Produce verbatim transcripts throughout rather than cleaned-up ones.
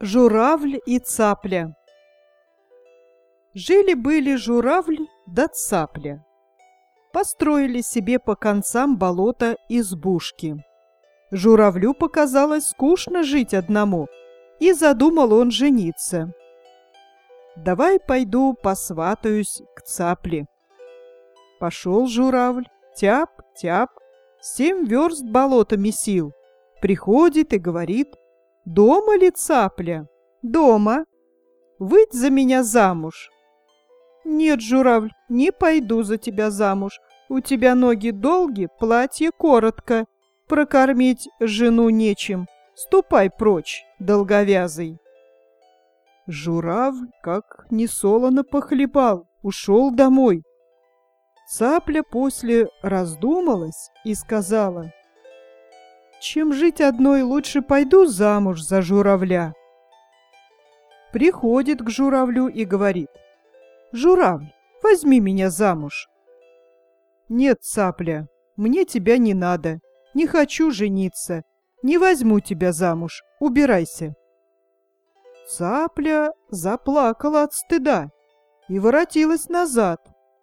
Журавль и цапля. Жили-были журавль да цапля. Построили себе по концам болота избушки. Журавлю показалось скучно жить одному, и задумал он жениться. «Давай пойду посватаюсь к цапле». Пошел журавль, тяп-тяп, семь верст болота месил. Приходит и говорит: «Дома ли цапля?» «Дома. Выйдь за меня замуж». «Нет, журавль, не пойду за тебя замуж. У тебя ноги долги, платье коротко. Прокормить жену нечем. Ступай прочь, долговязый». Журавль, как несолоно похлебал, ушел домой. Цапля после раздумалась и сказала: «Чем жить одной, лучше пойду замуж за журавля». Приходит к журавлю и говорит: «Журавль, возьми меня замуж». «Нет, цапля, мне тебя не надо, не хочу жениться, не возьму тебя замуж, убирайся». Цапля заплакала от стыда и воротилась назад.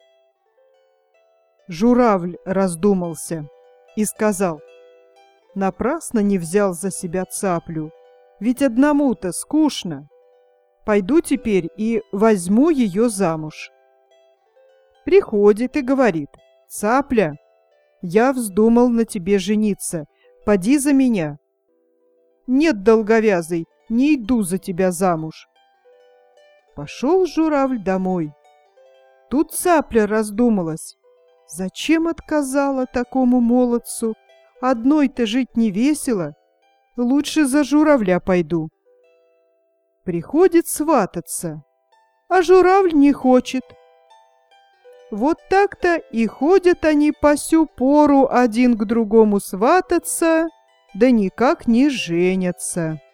Журавль раздумался и сказал: «Напрасно не взял за себя цаплю, ведь одному-то скучно. Пойду теперь и возьму ее замуж». Приходит и говорит: «Цапля, я вздумал на тебе жениться, поди за меня». «Нет, долговязый, не иду за тебя замуж». Пошел журавль домой. Тут цапля раздумалась: зачем отказала такому молодцу? Одной-то жить не весело, лучше за журавля пойду. Приходит свататься, а журавль не хочет. Вот так-то и ходят они по сю пору один к другому свататься, да никак не женятся.